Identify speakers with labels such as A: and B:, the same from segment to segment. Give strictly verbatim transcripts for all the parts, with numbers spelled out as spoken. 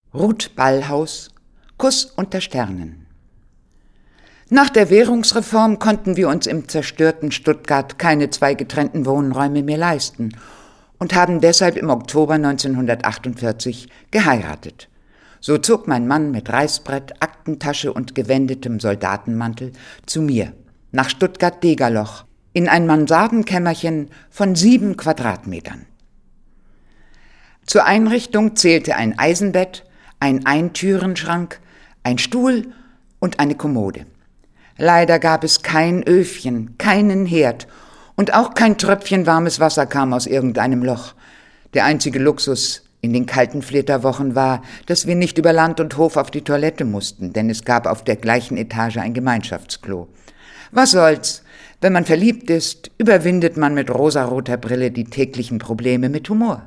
A: Ruth Ballhaus, Kuss unter Sternen. Nach der Währungsreform konnten wir uns im zerstörten Stuttgart keine zwei getrennten Wohnräume mehr leisten und haben deshalb im Oktober neunzehnhundertachtundvierzig geheiratet. So zog mein Mann mit Reißbrett, Aktentasche und gewendetem Soldatenmantel zu mir, nach Stuttgart-Degerloch, in ein Mansardenkämmerchen von sieben Quadratmetern. Zur Einrichtung zählte ein Eisenbett, ein Eintürenschrank, ein Stuhl und eine Kommode. Leider gab es kein Öfchen, keinen Herd und auch kein Tröpfchen warmes Wasser kam aus irgendeinem Loch. Der einzige Luxus in den kalten Flitterwochen war, dass wir nicht über Land und Hof auf die Toilette mussten, denn es gab auf der gleichen Etage ein Gemeinschaftsklo. Was soll's? Wenn man verliebt ist, überwindet man mit rosaroter Brille die täglichen Probleme mit Humor.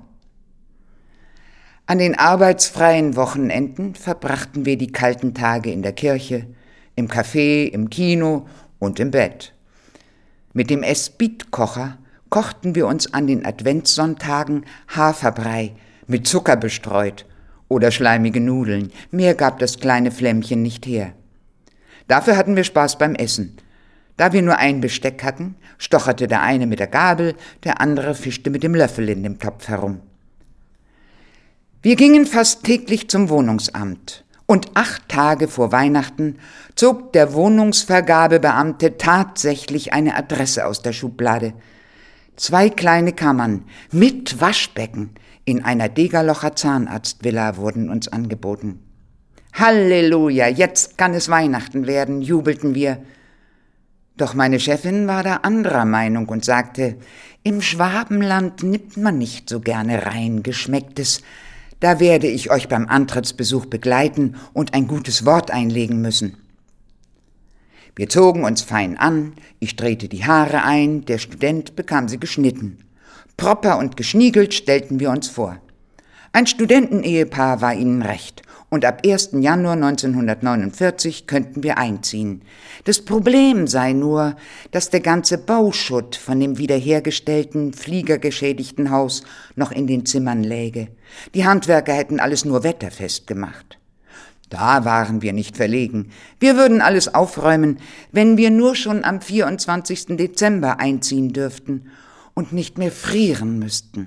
A: An den arbeitsfreien Wochenenden verbrachten wir die kalten Tage in der Kirche, im Café, im Kino und im Bett. Mit dem Esbit-Kocher kochten wir uns an den Adventssonntagen Haferbrei mit Zucker bestreut oder schleimige Nudeln. Mehr gab das kleine Flämmchen nicht her. Dafür hatten wir Spaß beim Essen. Da wir nur ein Besteck hatten, stocherte der eine mit der Gabel, der andere fischte mit dem Löffel in dem Topf herum. Wir gingen fast täglich zum Wohnungsamt und acht Tage vor Weihnachten zog der Wohnungsvergabebeamte tatsächlich eine Adresse aus der Schublade. Zwei kleine Kammern mit Waschbecken in einer Degerlocher Zahnarztvilla wurden uns angeboten. Halleluja, jetzt kann es Weihnachten werden, jubelten wir. Doch meine Chefin war da anderer Meinung und sagte, im Schwabenland nimmt man nicht so gerne rein Geschmecktes. Da werde ich euch beim Antrittsbesuch begleiten und ein gutes Wort einlegen müssen. Wir zogen uns fein an, ich drehte die Haare ein, der Student bekam sie geschnitten. Proper und geschniegelt stellten wir uns vor. Ein Studentenehepaar war ihnen recht und ab ersten Januar neunzehnhundertneunundvierzig könnten wir einziehen. Das Problem sei nur, dass der ganze Bauschutt von dem wiederhergestellten, fliegergeschädigten Haus noch in den Zimmern läge. Die Handwerker hätten alles nur wetterfest gemacht. Da waren wir nicht verlegen. Wir würden alles aufräumen, wenn wir nur schon am vierundzwanzigsten Dezember einziehen dürften und nicht mehr frieren müssten.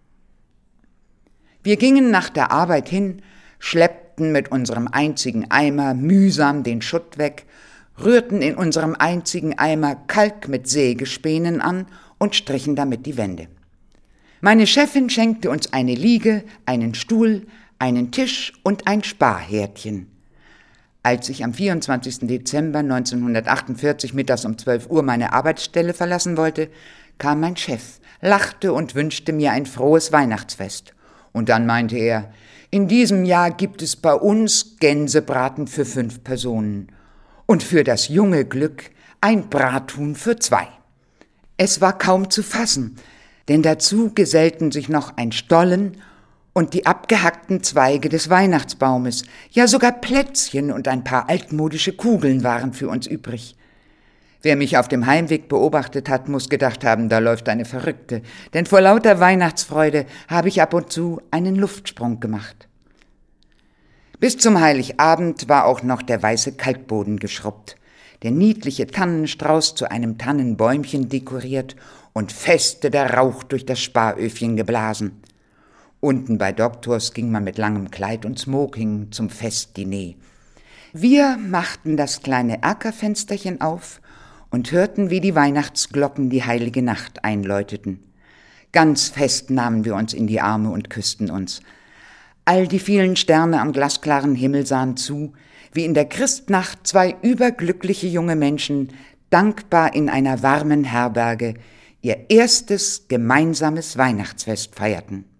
A: Wir gingen nach der Arbeit hin, schleppten mit unserem einzigen Eimer mühsam den Schutt weg, rührten in unserem einzigen Eimer Kalk mit Sägespänen an und strichen damit die Wände. Meine Chefin schenkte uns eine Liege, einen Stuhl, einen Tisch und ein Sparherdchen. Als ich am vierundzwanzigsten Dezember neunzehnhundertachtundvierzig mittags um zwölf Uhr meine Arbeitsstelle verlassen wollte, kam mein Chef, lachte und wünschte mir ein frohes Weihnachtsfest. Und dann meinte er, in diesem Jahr gibt es bei uns Gänsebraten für fünf Personen und für das junge Glück ein Brathuhn für zwei. Es war kaum zu fassen, denn dazu gesellten sich noch ein Stollen und die abgehackten Zweige des Weihnachtsbaumes, ja sogar Plätzchen und ein paar altmodische Kugeln waren für uns übrig. Wer mich auf dem Heimweg beobachtet hat, muss gedacht haben, da läuft eine Verrückte, denn vor lauter Weihnachtsfreude habe ich ab und zu einen Luftsprung gemacht. Bis zum Heiligabend war auch noch der weiße Kalkboden geschrubbt, der niedliche Tannenstrauß zu einem Tannenbäumchen dekoriert und feste der Rauch durch das Sparöfchen geblasen. Unten bei Doktors ging man mit langem Kleid und Smoking zum Festdiner. Wir machten das kleine Erkerfensterchen auf und hörten, wie die Weihnachtsglocken die heilige Nacht einläuteten. Ganz fest nahmen wir uns in die Arme und küssten uns. All die vielen Sterne am glasklaren Himmel sahen zu, wie in der Christnacht zwei überglückliche junge Menschen dankbar in einer warmen Herberge ihr erstes gemeinsames Weihnachtsfest feierten.